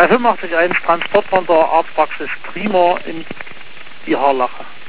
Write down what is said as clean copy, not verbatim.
bei 85.1 Transport von der Arztpraxis Prima in die Harlache.